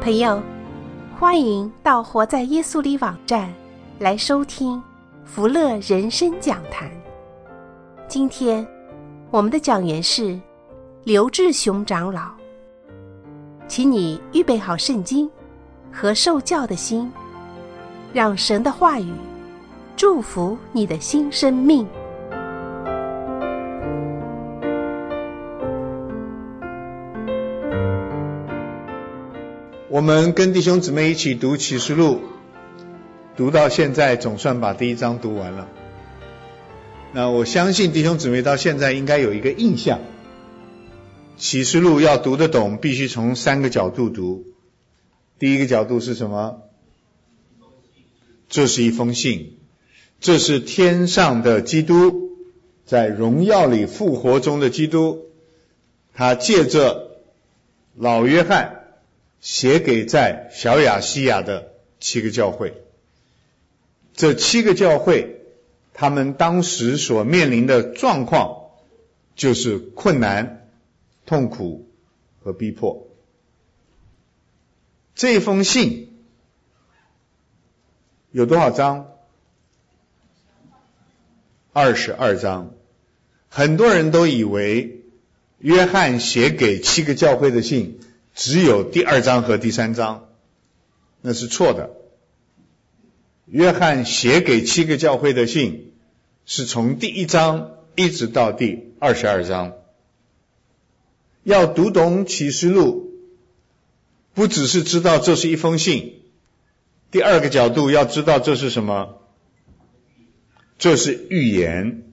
朋友，欢迎到活在耶稣里网站来收听福乐人生讲坛。今天我们的讲员是刘志雄长老，请你预备好圣经和受教的心，让神的话语祝福你的新生命。 我们跟弟兄姊妹一起读启示录，读到现在总算把第一章读完了。那我相信弟兄姊妹到现在应该有一个印象，启示录要读得懂，必须从三个角度读。第一个角度是什么？这是一封信，这是天上的基督，在荣耀里复活中的基督，他借着老约翰写给在小亚细亚的7个教会。这7个教会他们当时所面临的状况就是困难、痛苦和逼迫。这封信有多少章？22章。很多人都以为约翰写给7个教会的信只有第2章和第3章，那是错的。约翰写给7个教会的信是从第1章一直到第22章。要读懂启示录，不只是知道这是一封信，第二个角度要知道这是什么？这是预言。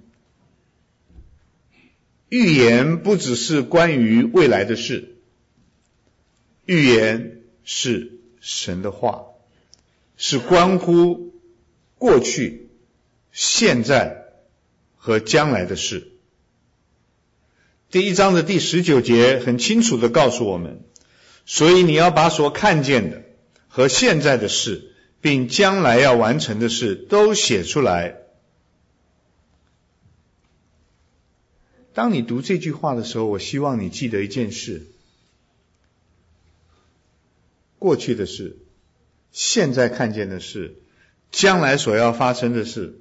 预言不只是关于未来的事，预言是神的话，是关乎过去、现在和将来的事。第1章的第19节很清楚地告诉我们，所以你要把所看见的和现在的事，并将来要完成的事都写出来。当你读这句话的时候，我希望你记得一件事，过去的事，现在看见的事，将来所要发生的事，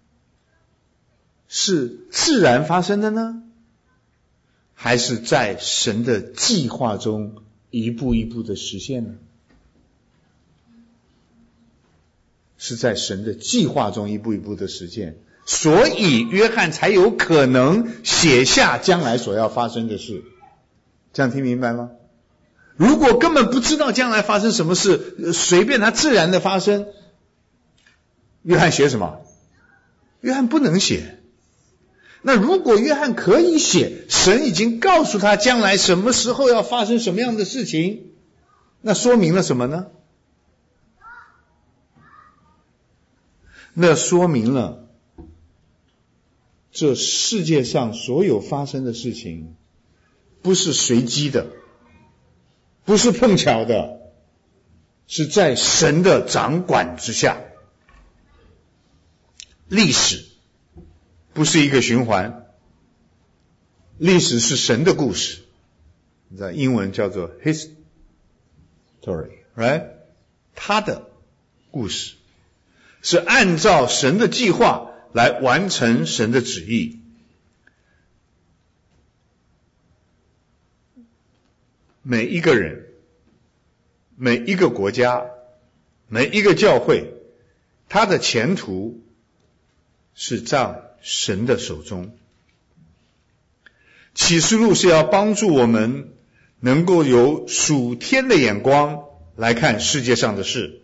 是自然发生的呢？还是在神的计划中一步一步的实现呢？是在神的计划中一步一步的实现，所以约翰才有可能写下将来所要发生的事。这样听明白吗？如果根本不知道将来发生什么事，随便它自然的发生，约翰写什么？约翰不能写。那如果约翰可以写，神已经告诉他将来什么时候要发生什么样的事情，那说明了什么呢？那说明了这世界上所有发生的事情不是随机的，不是碰巧的，是在神的掌管之下。历史不是一个循环，历史是神的故事，你知道英文叫做 history， right？ 他的故事是按照神的计划来完成神的旨意。每一个人，每一个国家，每一个教会，他的前途是在神的手中。启示录是要帮助我们能够有属天的眼光来看世界上的事。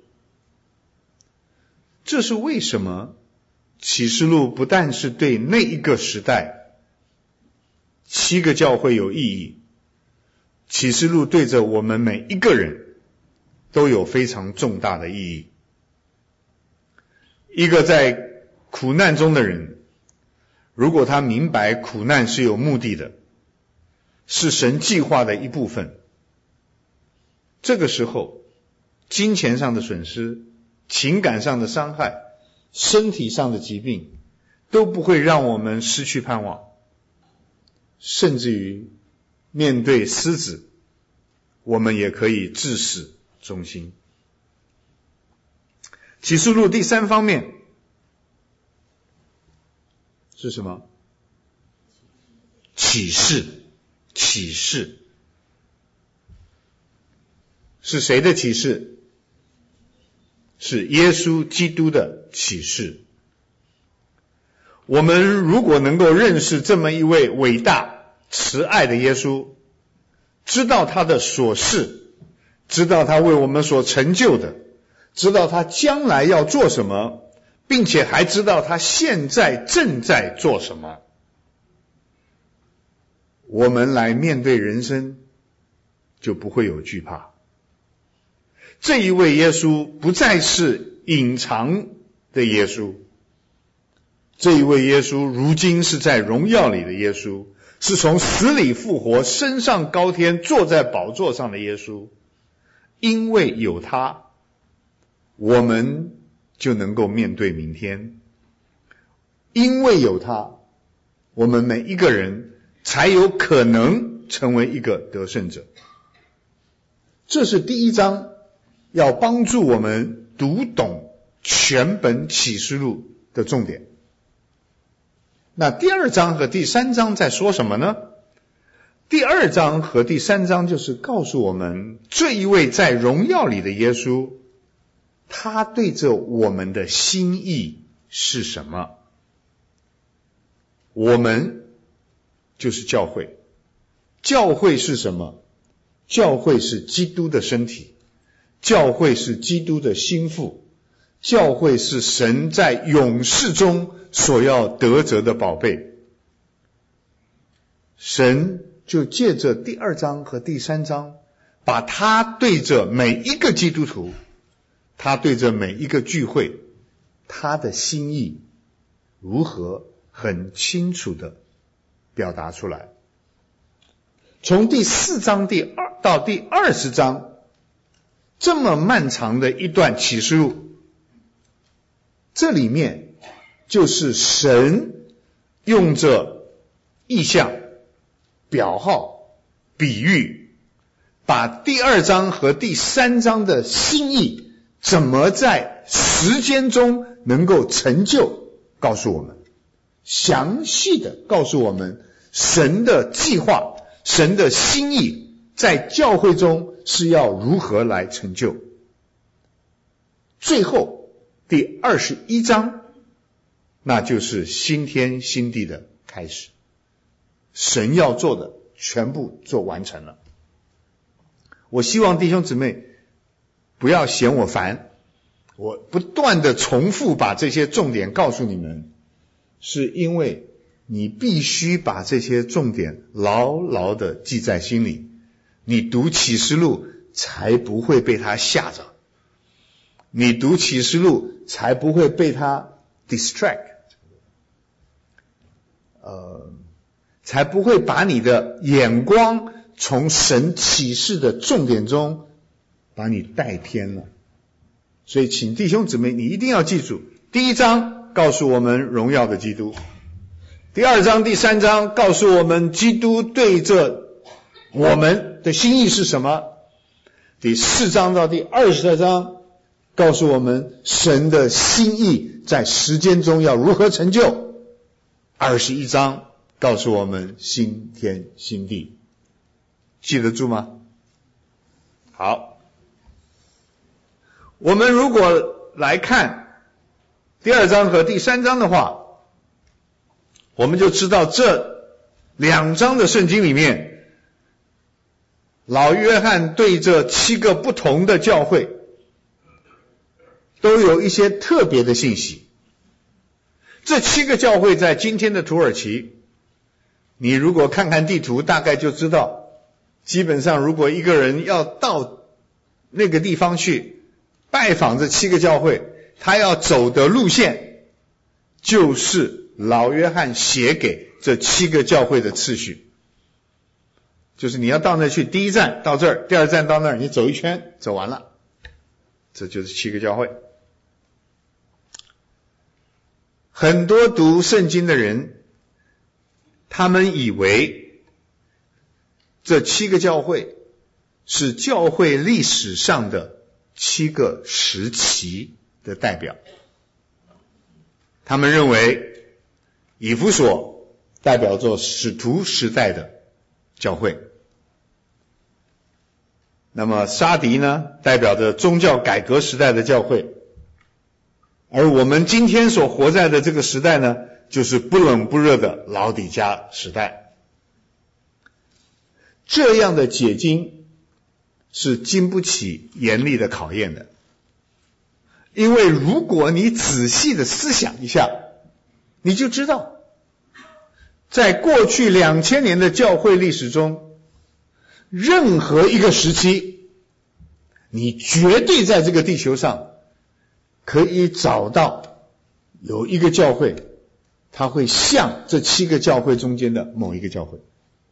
这是为什么启示录不但是对那一个时代7个教会有意义，启示录对着我们每一个人都有非常重大的意义。一个在苦难中的人，如果他明白苦难是有目的的，是神计划的一部分，这个时候金钱上的损失、情感上的伤害、身体上的疾病都不会让我们失去盼望，甚至于面对狮子，我们也可以至死中心。启示录第3方面是什么？启示。启示是谁的启示？是耶稣基督的启示。我们如果能够认识这么一位伟大慈爱的耶稣，知道他的所事，知道他为我们所成就的，知道他将来要做什么，并且还知道他现在正在做什么，我们来面对人生就不会有惧怕。这一位耶稣不再是隐藏的耶稣，这一位耶稣如今是在荣耀里的耶稣，是从死里复活，升上高天，坐在宝座上的耶稣。因为有他，我们就能够面对明天。因为有他，我们每一个人才有可能成为一个得胜者。这是第1章要帮助我们读懂全本启示录的重点。那第2章和第3章在说什么呢？第2章和第3章就是告诉我们，这一位在荣耀里的耶稣，他对着我们的心意是什么？我们就是教会。教会是什么？教会是基督的身体，教会是基督的心腹，教会是神在永世中所要得着的宝贝。神就借着第2章和第3章，把他对着每一个基督徒，他对着每一个聚会，他的心意如何很清楚地表达出来。从第4章到第20章，这么漫长的一段启示录，这里面就是神用着意象、表号、比喻，把第2章和第3章的心意怎么在时间中能够成就，告诉我们，详细的告诉我们神的计划，神的心意在教会中是要如何来成就。最后第21章，那就是新天新地的开始，神要做的全部做完成了。我希望弟兄姊妹不要嫌我烦，我不断的重复把这些重点告诉你们，是因为你必须把这些重点牢牢的记在心里，你读启示录才不会被他吓着，你读启示录才不会被他 distract， 才不会把你的眼光从神启示的重点中把你带偏了。所以请弟兄姊妹你一定要记住，第1章告诉我们荣耀的基督，第2章第3章告诉我们基督对着我们的心意是什么，第4章到第22章告诉我们神的心意在时间中要如何成就，21章告诉我们新天新地。记得住吗？好，我们如果来看第2章和第3章的话，我们就知道这2章的圣经里面，老约翰对这7个不同的教会都有一些特别的信息。这7个教会在今天的土耳其，你如果看看地图大概就知道，基本上如果一个人要到那个地方去拜访这7个教会，他要走的路线就是老约翰写给这7个教会的次序，就是你要到那去，第一站到这儿，第2站到那儿，你走一圈走完了，这就是7个教会。很多读圣经的人，他们以为这7个教会是教会历史上的 7个时期的代表。他们认为以弗所代表着使徒时代的教会，那么沙迪呢，代表着宗教改革时代的教会，而我们今天所活在的这个时代呢，就是不冷不热的老底嘉时代。这样的解经是经不起严厉的考验的，因为如果你仔细的思想一下，你就知道在过去2000年的教会历史中，任何一个时期，你绝对在这个地球上可以找到有一个教会，它会像这7个教会中间的某一个教会。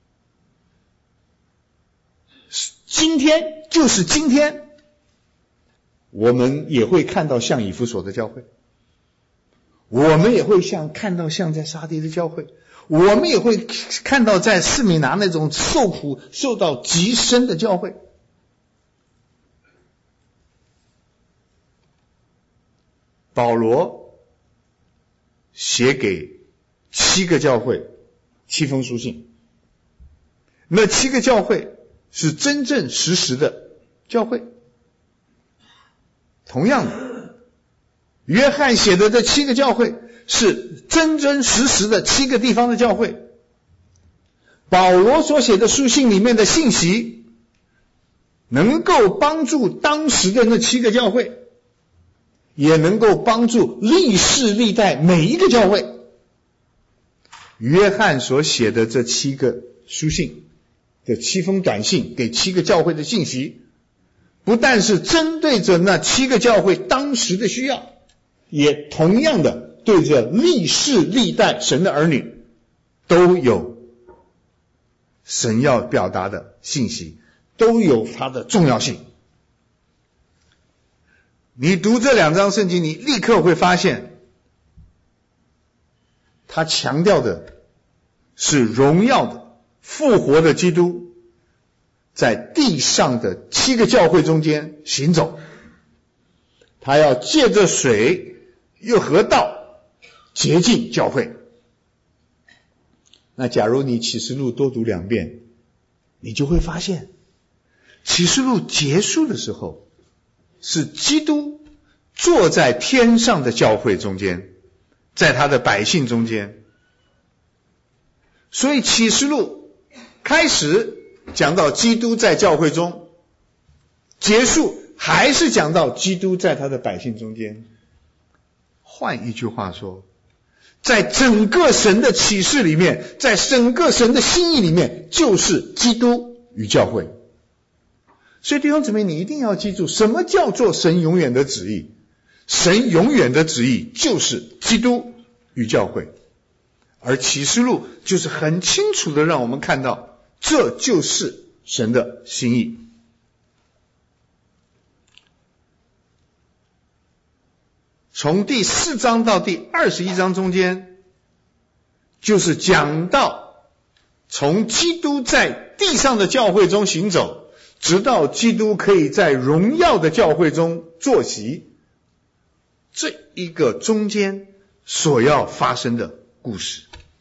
今天就是今天，我们也会看到像以弗所的教会，我们也会看到像在沙迪的教会，我们也会看到在士米拿那种受苦受到极深的教会。保罗写给7个教会7封书信，那7个教会是真正实实的教会。同样的，约翰写的这7个教会是真真实实的7个地方的教会。保罗所写的书信里面的信息能够帮助当时的那7个教会，也能够帮助历世历代每一个教会。约翰所写的这7个书信，这7封短信给7个教会的信息，不但是针对着那7个教会当时的需要，也同样的对着历世历代神的儿女都有神要表达的信息，都有它的重要性。你读这2章圣经，你立刻会发现他强调的是荣耀的复活的基督在地上的7个教会中间行走，他要借着水又和道洁净教会。那假如你启示录多读2遍，你就会发现启示录结束的时候是基督坐在天上的教会中间，在他的百姓中间。所以启示录开始讲到基督在教会中，结束还是讲到基督在他的百姓中间。换一句话说，在整个神的启示里面，在整个神的心意里面，就是基督与教会。所以弟兄姊妹，你一定要记住，什么叫做神永远的旨意？神永远的旨意就是基督与教会。而启示录就是很清楚的让我们看到，这就是神的心意。从第4章到第21章中间，就是讲到从基督在地上的教会中行走，直到基督可以在荣耀的教会中坐席，这一个中间所要发生的故事。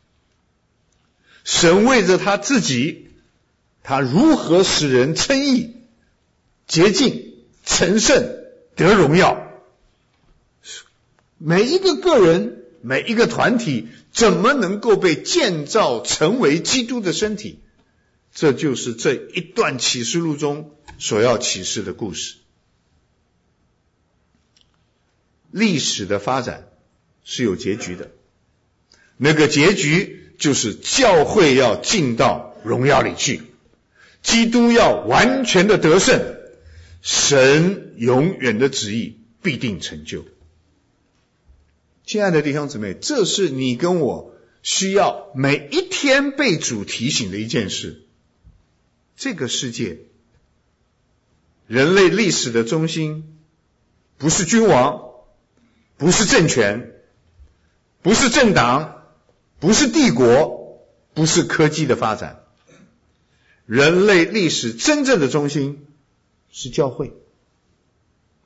神为着他自己，他如何使人称义、洁净、成圣、得荣耀，每一个个人，每一个团体怎么能够被建造成为基督的身体，这就是这一段启示录中所要启示的故事。历史的发展是有结局的，那个结局就是教会要进到荣耀里去，基督要完全的得胜，神永远的旨意必定成就。亲爱的弟兄姊妹，这是你跟我需要每一天被主提醒的一件事。这个世界，人类历史的中心不是君王，不是政权，不是政党，不是帝国，不是科技的发展。人类历史真正的中心是教会。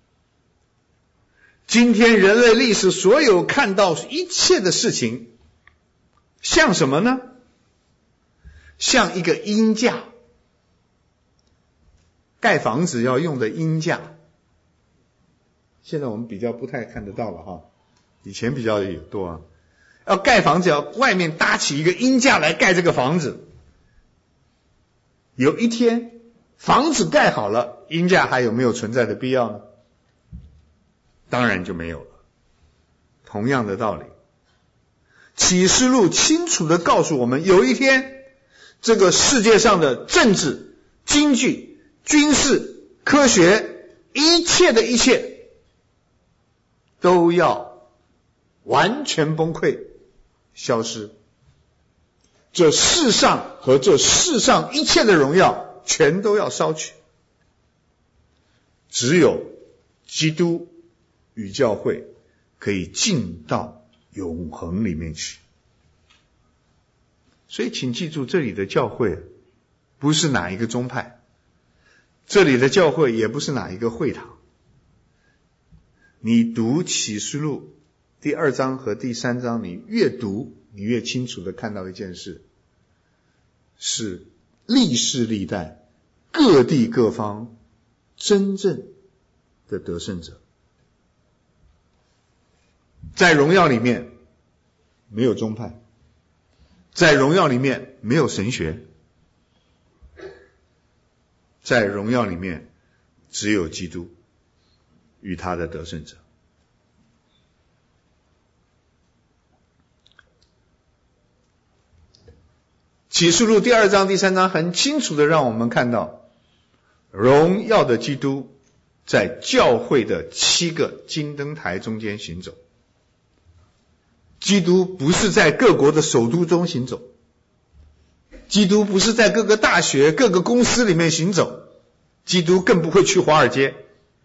今天人类历史所有看到一切的事情，像什么呢？像一个鹰架，盖房子要用的鹰架。现在我们比较不太看得到了哈，以前比较有多啊。要盖房子要外面搭起一个鹰架来盖这个房子。有一天房子盖好了，鹰架还有没有存在的必要呢？当然就没有了。同样的道理，启示录清楚地告诉我们，有一天这个世界上的政治、经济、军事、科学，一切的一切都要完全崩溃消失，这世上和这世上一切的荣耀全都要烧去，只有基督与教会可以进到永恒里面去。所以请记住，这里的教会不是哪一个宗派，这里的教会也不是哪一个会堂。你读启示录第2章和第3章，你越读你越清楚地看到一件事，是历世历代各地各方真正的得胜者。在荣耀里面没有宗派，在荣耀里面没有神学，在荣耀里面只有基督与他的得胜者。启示录第2章第3章很清楚的让我们看到，荣耀的基督在教会的7个金灯台中间行走。基督不是在各国的首都中行走，基督不是在各个大学、各个公司里面行走，基督更不会去华尔街。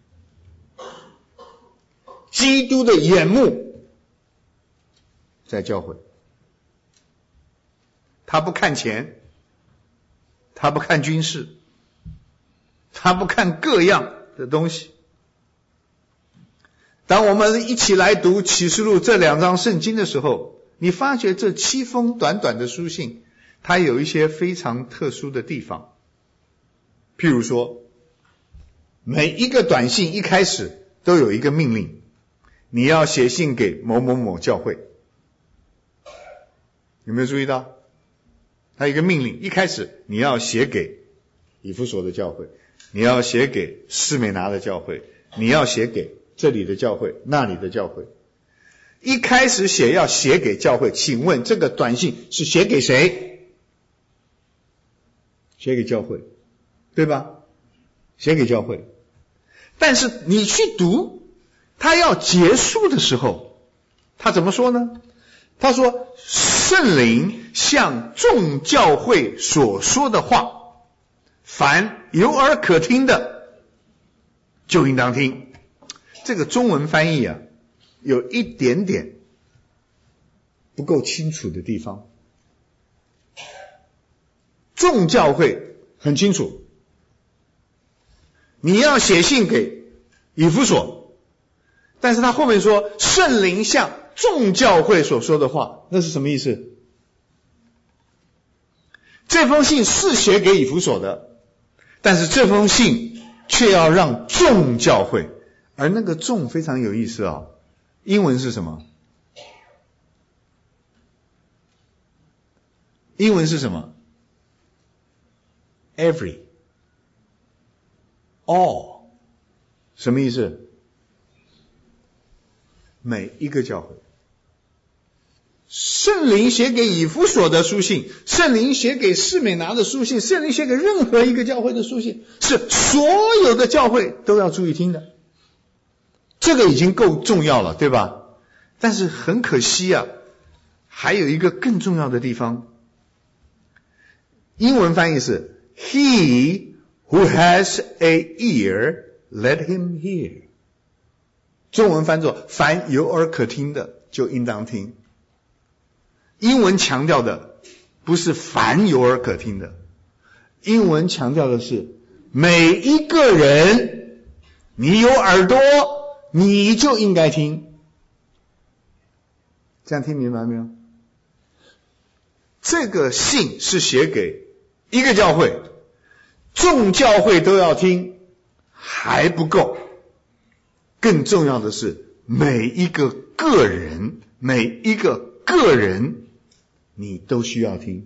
基督的眼目在教会，他不看钱，他不看军事，他不看各样的东西。当我们一起来读启示录这2章圣经的时候，你发觉这7封短短的书信，它有一些非常特殊的地方。譬如说，每一个短信一开始都有一个命令，你要写信给某某某教会。有没有注意到？它有一个命令，一开始你要写给以弗所的教会，你要写给士美拿的教会，你要写给这里的教会，那里的教会。一开始要写给教会，请问这个短信是写给谁？写给教会，对吧？写给教会。但是你去读，他要结束的时候，他怎么说呢？他说，圣灵向众教会所说的话，凡有耳可听的，就应当听。这个中文翻译有一点点不够清楚的地方。众教会很清楚，你要写信给以弗所，但是他后面说圣灵向众教会所说的话，那是什么意思？这封信是写给以弗所的，但是这封信却要让众教会，而那个众非常有意思英文是什么？英文是什么？ Every All 什么意思？每一个教会。圣灵写给以弗所的书信，圣灵写给士美拿的书信，圣灵写给任何一个教会的书信，是所有的教会都要注意听的。这个已经够重要了，对吧？但是很可惜还有一个更重要的地方。英文翻译是 He who has a ear, let him hear。 中文翻作凡有耳可听的，就应当听。英文强调的不是凡有耳可听的，英文强调的是每一个人，你有耳朵， 你就应该听。这样听明白没有？这个信是写给一个教会，众教会都要听还不够，更重要的是每一个个人你都需要听。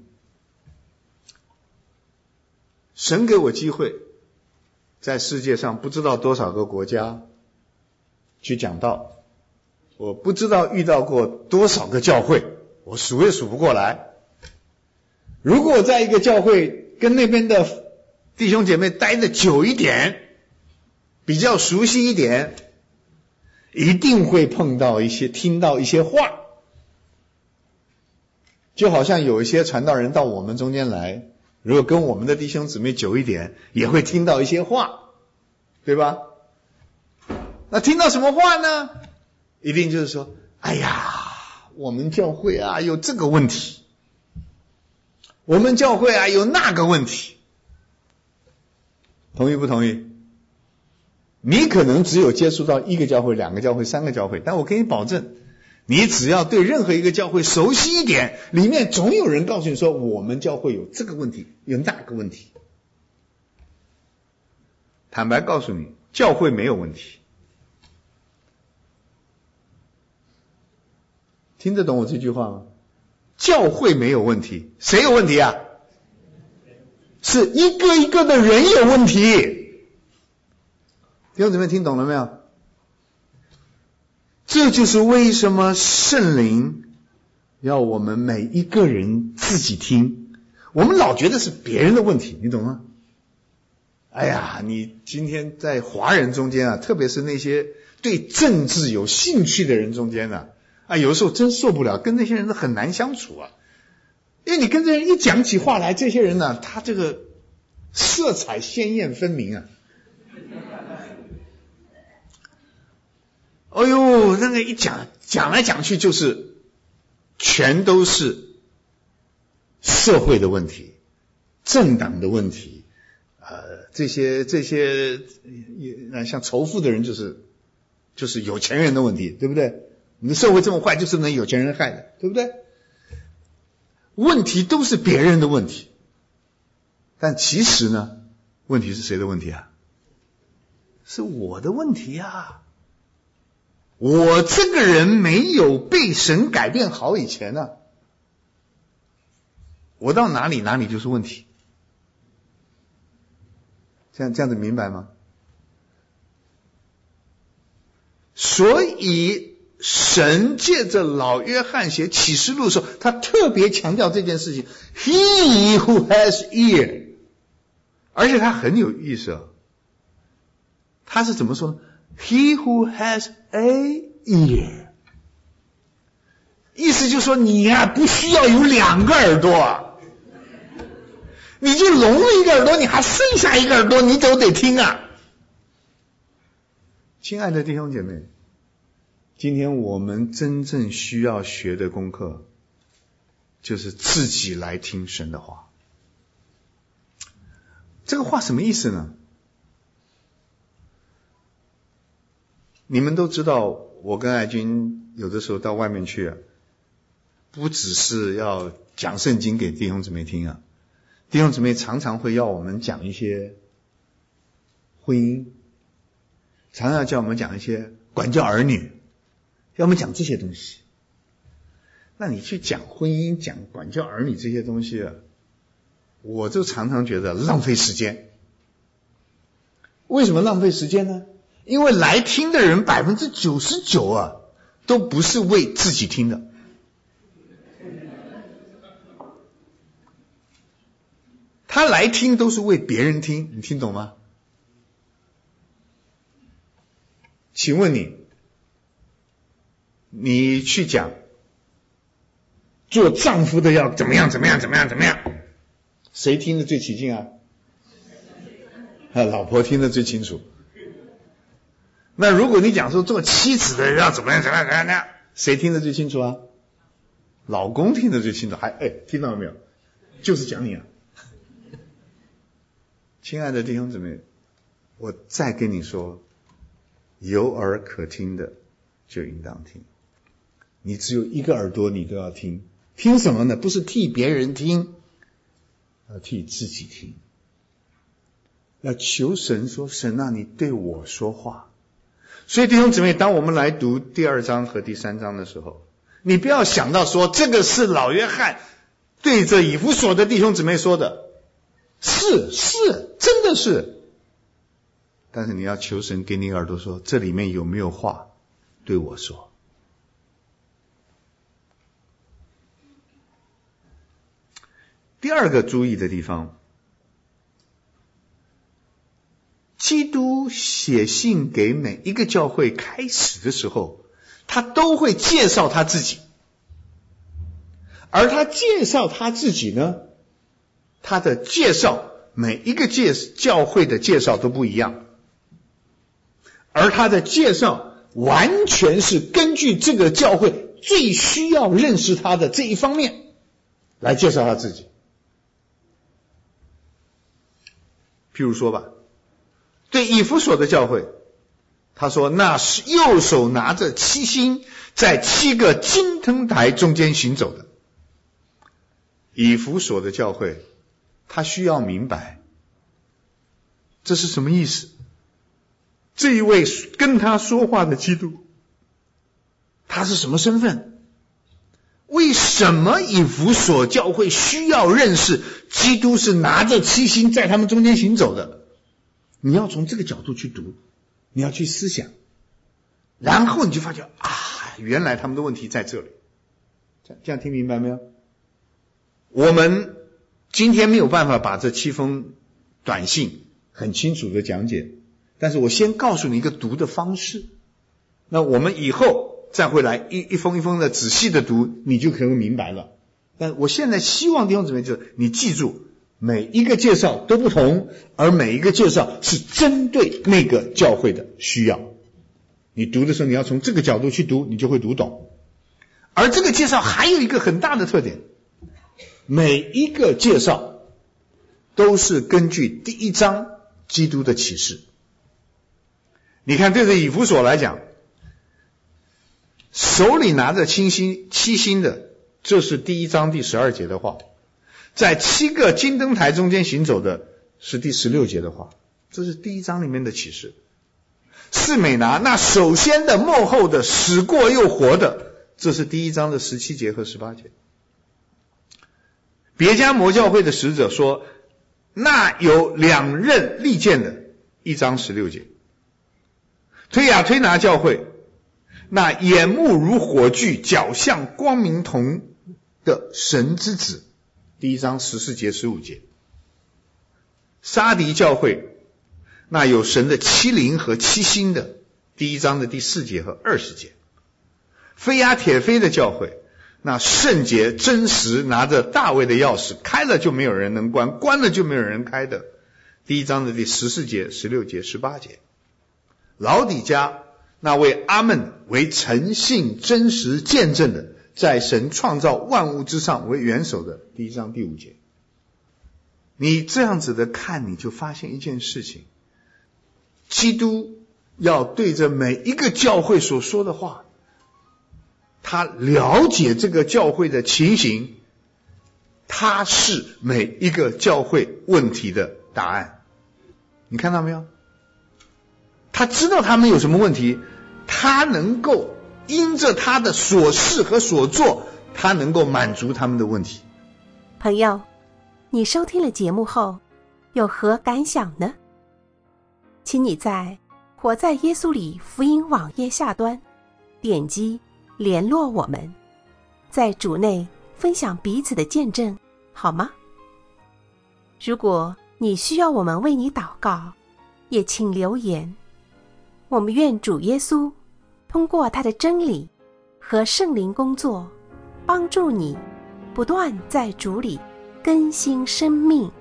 神给我机会在世界上不知道多少个国家去讲道，我不知道遇到过多少个教会，我数也数不过来。如果我在一个教会跟那边的弟兄姐妹待得久一点，比较熟悉一点，一定会听到一些话。就好像有一些传道人到我们中间来，如果跟我们的弟兄姊妹久一点，也会听到一些话，对吧？那听到什么话呢？一定就是说，哎呀，我们教会啊有这个问题，我们教会啊有那个问题。同意不同意？你可能只有接触到一个教会、两个教会、三个教会，但我给你保证，你只要对任何一个教会熟悉一点，里面总有人告诉你说，我们教会有这个问题，有那个问题。坦白告诉你，教会没有问题。听得懂我这句话吗？教会没有问题，谁有问题啊？是一个一个的人有问题。弟兄姊妹听懂了没有？这就是为什么圣灵要我们每一个人自己听。我们老觉得是别人的问题，你懂吗？哎呀，你今天在华人中间啊，特别是那些对政治有兴趣的人中间啊，有的时候真受不了，跟那些人很难相处啊。因为你跟这人一讲起话来，这些人呢，他这个色彩鲜艳分明啊。哎呦，那个一讲来讲去就是全都是社会的问题、政党的问题，这些像仇富的人就是有钱人的问题，对不对？你的社会这么坏，就是那有钱人害的，对不对？问题都是别人的问题，但其实呢，问题是谁的问题啊？是我的问题啊！我这个人没有被神改变好以前呢，我到哪里就是问题。这样子明白吗？所以神借着老约翰写启示录的时候，他特别强调这件事情 He who has ear， 而且他很有意思哦，他是怎么说呢？ He who has a ear， 意思就是说你啊不需要有两个耳朵，你就聋了一个耳朵，你还剩下一个耳朵，你都得听啊。亲爱的弟兄姐妹，今天我们真正需要学的功课，就是自己来听神的话。这个话什么意思呢？你们都知道，我跟爱军有的时候到外面去啊，不只是要讲圣经给弟兄姊妹听啊，弟兄姊妹常常会要我们讲一些婚姻，常常叫我们讲一些管教儿女，要我们讲这些东西。那你去讲婚姻、讲管教儿女这些东西啊，我就常常觉得浪费时间。为什么浪费时间呢？因为来听的人99%啊，都不是为自己听的。他来听都是为别人听，你听懂吗？请问你去讲做丈夫的要怎么样，谁听得最起劲啊？老婆听得最清楚。那如果你讲说做妻子的要怎么样，谁听得最清楚啊？老公听得最清楚。听到了没有？就是讲你啊。亲爱的弟兄姊妹，我再跟你说， 有耳可听的就应当听。你只有一个耳朵，你都要听。听什么呢？不是替别人听，要替自己听。要求神说，神啊，你对我说话。所以弟兄姊妹，当我们来读第2章和第3章的时候，你不要想到说这个是老约翰对着以弗所的弟兄姊妹说的，是真的是。但是你要求神给你耳朵说，这里面有没有话对我说。第二个注意的地方，基督写信给每一个教会开始的时候，他都会介绍他自己。而他介绍他自己呢，他的介绍每一个教会的介绍都不一样，而他的介绍完全是根据这个教会最需要认识他的这一方面来介绍他自己。譬如说吧，对以弗所的教会，他说那是右手拿着7星，在7个金灯台中间行走的。以弗所的教会，他需要明白这是什么意思。这一位跟他说话的基督，他是什么身份？为什么以弗所教会需要认识基督是拿着7星在他们中间行走的？你要从这个角度去读，你要去思想，然后你就发觉原来他们的问题在这里。这样听明白没有？我们今天没有办法把这7封短信很清楚的讲解，但是我先告诉你一个读的方式，那我们以后再会来一封一封的仔细的读，你就可能明白了。但我现在希望弟兄姊妹就是你记住，每一个介绍都不同，而每一个介绍是针对那个教会的需要。你读的时候你要从这个角度去读，你就会读懂。而这个介绍还有一个很大的特点，每一个介绍都是根据第1章基督的启示。你看对着以弗所来讲，手里拿着7星的，这是第1章第12节的话。在7个金灯台中间行走的是第16节的话，这是第1章里面的启示。士美拿那首先的末后的死过又活的，这是第1章的17节和18节。别迦摩教会的使者说，那有2刃利剑的，1章16节。推雅推拿教会，那眼目如火炬，脚像光明铜的神之子，第1章14节15节。沙迪教会，那有神的7灵和7星的，第1章的第4节和20节。非亚铁非的教会，那圣洁真实拿着大卫的钥匙，开了就没有人能关，关了就没有人开的，第1章的第14节16节18节。老底嘉，那为阿们为诚信真实见证的，在神创造万物之上为元首的，第1章第5节。你这样子的看，你就发现一件事情，基督要对着每一个教会所说的话，他了解这个教会的情形，他是每一个教会问题的答案。你看到没有？他知道他们有什么问题，他能够因着他的所事和所做，他能够满足他们的问题。 朋友，你收听了节目后有何感想呢？请你在活在耶稣里福音网页下端点击联络我们，在主内分享彼此的见证，好吗？如果你需要我们为你祷告，也请留言。我们愿主耶稣通过他的真理和圣灵工作，帮助你不断在主里更新生命。